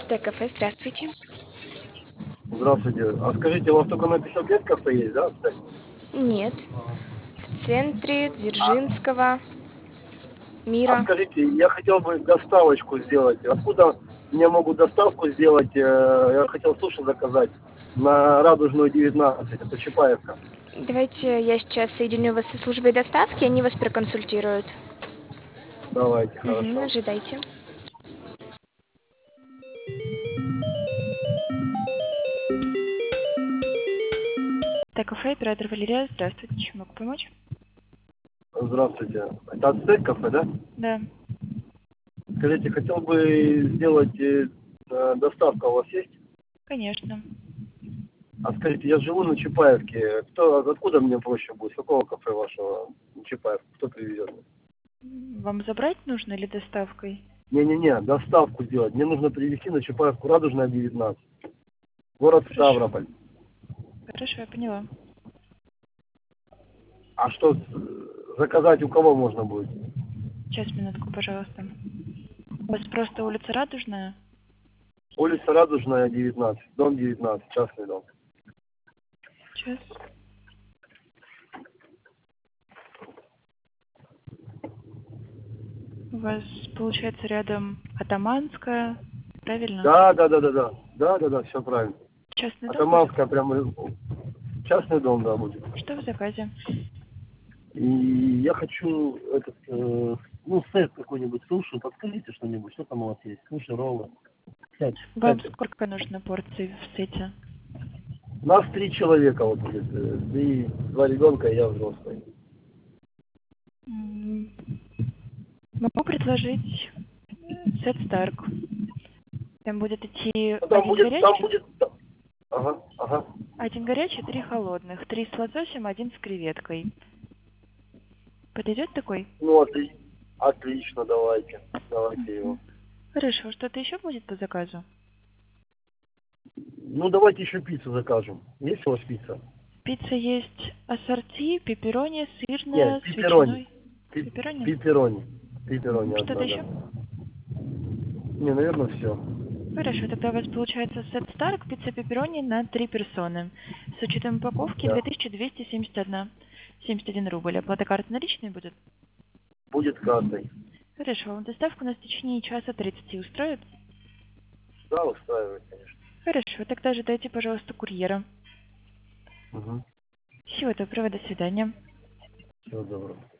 Т-кафе, здравствуйте. Здравствуйте. А скажите, у вас только на 50 лет кафе есть, да? Нет. В центре А, Дзержинского а мира. скажите, я хотел бы доставочку сделать. Откуда мне могут доставку сделать? Я хотел суши заказать на Радужную 19, это Чапаевка. Давайте я сейчас соединю вас со службой доставки, они вас проконсультируют. Давайте, Угу, хорошо. ожидайте. Т-кафе, оператор Валерия, здравствуйте, чем могу помочь? Здравствуйте. Это Ацтек кафе, да? Да, Скажите, хотел бы сделать доставка у вас есть? конечно. А скажите, я живу на Чапаевке. Откуда мне проще будет? С какого кафе вашего на Чапаевку? Кто привезет? Вам забрать нужно или доставкой? Не-не-не, доставку сделать. Мне нужно привезти на Чапаевку Радужная 19. Город Хорошо. Ставрополь. Хорошо, я поняла. А что заказать у кого можно будет? Сейчас, минутку, пожалуйста. У вас просто улица Радужная? Улица Радужная, 19. Дом 19, частный дом. Сейчас. У вас, получается, рядом Атаманская, правильно? Да, да, все правильно. Частный дом будет? Атаманская прямо частный дом, да, будет. Что в заказе? И я хочу сет какой-нибудь, суши, подскажите что-нибудь, что там у вас есть? Суши, роллы. Вам Сеты. сколько нужно порций в сете? Нас 3 человека вот будет. Два ребенка и я взрослый. М, Могу предложить сет Старк. Там будет идти Ну, там один будет, ага. горячий, три холодных, три с лососем, один с креветкой. Подойдет такой? Ну, отлично, давайте его. Мгм. Хорошо, что-то еще будет по заказу? Ну, давайте еще пиццу закажем. Есть у вас пицца? Пицца есть ассорти, пепперони, Нет, сырная, с пепперони. ветчиной. Пепперони? Пепперони. Пепперони Что-то одна, да. еще? Не, наверное, все. Хорошо, тогда у вас получается сет Старк, пицца пепперони на 3 персоны. С учетом упаковки Да. 7271 рубль. Оплата карты наличной будет? Будет картой. Хорошо, доставку нас в течение часа 30 устроит? Да, устраивает, конечно. Хорошо, тогда ожидайте, пожалуйста, курьера. Угу. Всего доброго, до свидания. Всего доброго.